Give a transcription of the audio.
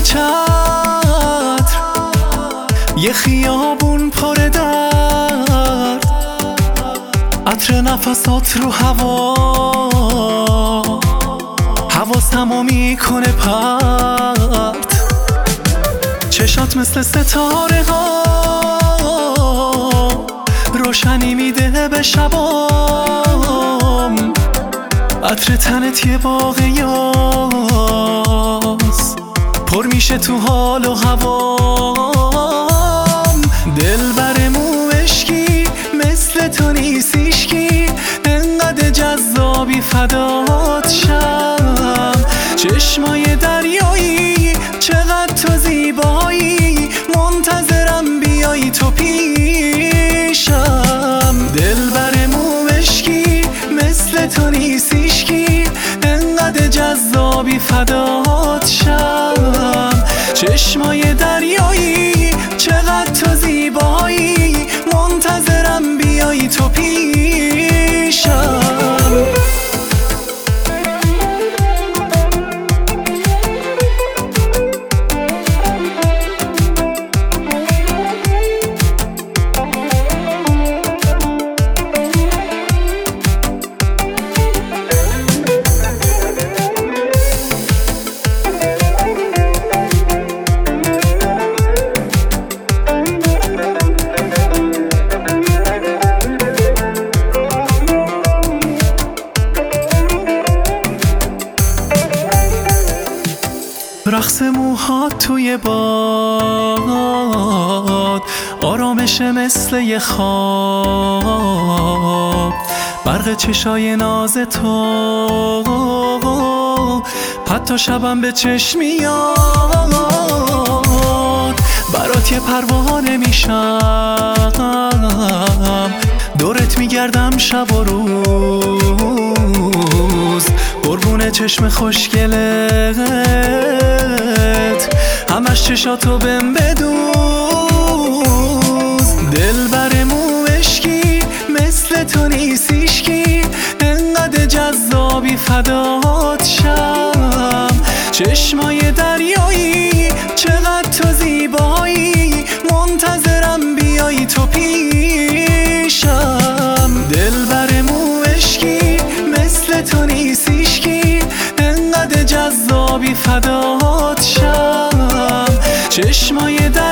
چتر، یه خیابون پر درد، عطر نفسات رو هوا، حواسمو میکنه پرت. چشات مثل ستاره ها روشنی میده به شبام، عطر تنت یه باغ یاس پر میشه تو حال و هوام. دلبرمو عشقی مثل تو نیست هیشکی، انقدر جذابی فدات شم. چشمای دریایی چقدر تو زیبایی، منتظرم بیایی تو پیشم. دلبرمو عشقی مثل تو نیست هیشکی، انقدر جذابی فدات شم. چشمای دریایی چقدر تو زیبایی، منتظرم بیایی تو پیشم. رقص موهات توی باد، آرامش مثل یه خواب، برق چشای ناز تو حتی شبم به چشم میاد. برات یه پروانه میشم، دورت میگردم شب و روز، قربون چشم خوشگلت همش چشاتو بهم بدوز. دلبرمو عشقی مثل تو نیست هیشکی، انقدر جذابی فدات شم. چشمای دریایی چقدر تو زیبایی، منتظرم بیایی تو پیشم. دلبرمو عشقی مثل تو نیست هیشکی، انقدر جذابی فدات شم. چشمای